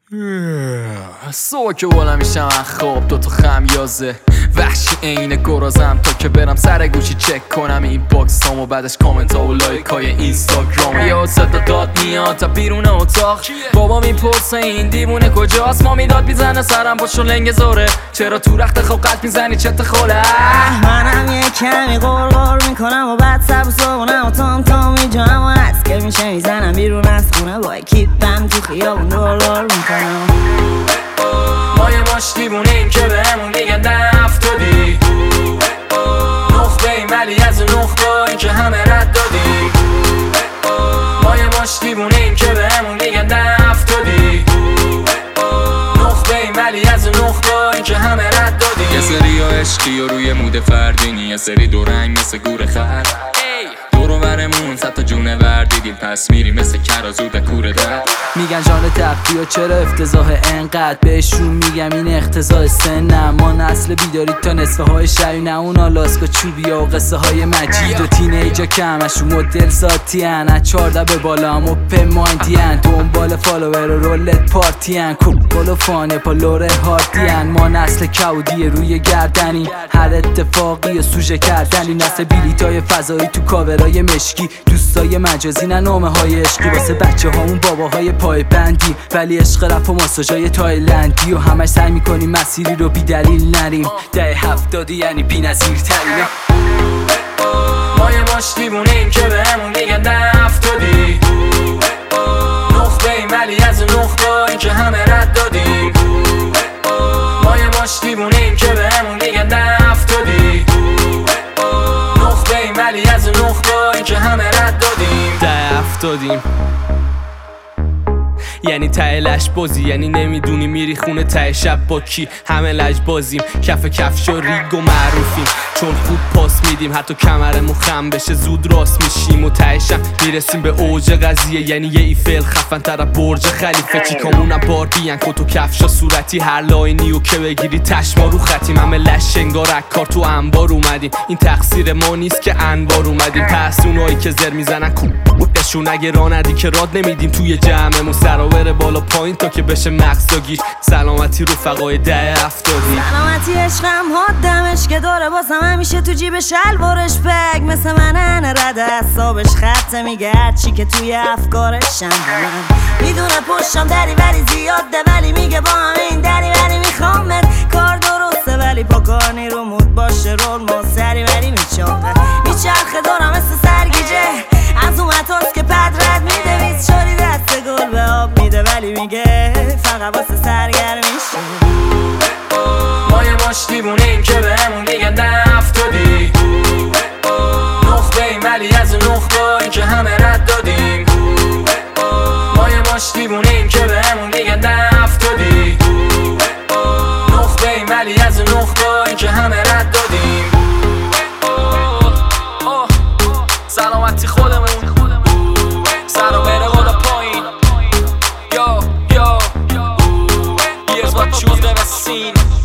صبح که بلند میشم از خواب دوتا خمیازه وحشی عین گرازم تا که برم سر گوشی چک کنم این باکس و بعدش کامنت ها و لایک های اینستاگرام. یا صدا داد میاد تا بیرون اتاق، بابا میپرسه این دیوونه کجاست، ما میداد میزنه سرم پاشو لنگ زوره، چرا تو رخت خواب قلب میزنی چت خوله. منم یه کمی غرغر میکنم و بعد سب صبحونم و تام میجام و از که میشه میزنم بیرون از خونه با کیپم تو خیابون دور میکنم. ما یه ماش دیوونیم که بهمون میگن ده افتادی، نخبه ایم ولی از اون نخبایی که همه رد دادی. ما یه ماش دیوونیم که بهمون میگن ده افتادی، نخبه ایم ولی از اون نخبایی که همه رد دادی. یه سری ها عشقی و روی مود فردینی، یه سری دو رنگ مثل گور خر، دورو برمون صد تا جونه وردیدیم پس میریم مثل کرازوده کوره در. میگن جان تختی و چرا افتضاح انقدر، بهشون میگم این اختزاح سنم. ما نسل بیداری تا نصفه های شبی، نه اون آلاسکا چوبیا و قصه های مجید و تینیجا که همشون مدل ساتی هن، از 14 به بالا هم اوپن مایندی هن، دنبال فالوور و رولت پارتی هن، کوبال و فانه پا لوره هارتی هن. ما نسل کودی روی گردنی، هر اتفاقی و سوژه کردنی، نسل بیلیتای فضایی تو کاورای مشکی، دوستای مجازی نه نامه های عشقی، واسه بچه هامون باباهای پای بندی، ولی عشق رپ و ماساژای تایلندی و همش سعی میکنیم مسیری رو بی دلیل نریم. ده 70 یعنی بی نظیر ترینه. ما یه ماش دیوونیم که بهمون میگن ده افتادی، نخبه ایم ولی از اون نخبایی که همه رد دادیم. ما یه ماش دیوونیم که بهمون میگن ده افتادی، نخبه ایم ولی از اون نخبایی که همه رد دادیم. ده افتادیم یعنی ته لش بازی، یعنی نمیدونی میری خونه ته شب با کی، همه لج بازیم، کف کفش و ریگ و معروفیم، چون خوب پاس میدیم حتی کمرمون خم بشه زود راست میشیم و تهشم میرسیم به اوج قضیه، یعنی یه ایفل خفن تر برج خلیفه، چیکامونم باربیان کت و کفشا صورتی هر لاینی و که بگیری تشما رو خطیم، همه لش انگار اکار تو انبار اومدیم، این تقصیر ما نیست که انبار اومدیم، پس اونایی که زر میزنن کوبشون اگه راه ندی که راد نمیدیم توی جمعمون، سراور بالا پایین تا که بشه مقصدا گیر، سلامتی رفقای ده افتادی. سلامتی عشقم حدمش که داره بازم همیشه تو جیب شلوارش بگ، مثل منن رد اعصابش خطه میگه هرچی که توی افکارشم من میدونه پشتم دری ولی زیاده، ولی میگه با همه این دری ولی میخوامت، کار درسته ولی پا کار رو مود باشه رول ما سری ولی میچرخه دارم مثل سرگیجه، از اون متاست که پد رد میده ویز شوری دست گل به آب میده، ولی میگه فقط واسه سرگرمیشه. ما یه ماش دیوونیم که بهمون میگن ده افتادی، نخبه ایم ولی از اون نخبایی که همه رد دادیم. ما یه ماش دیوونیم که بهمون میگن ده افتادی، نخبه ایم ولی از اون نخبایی که همه رد دادیم. سلامتی خودمون سر و بره بالا پایین. Yo, here's what you've never seen.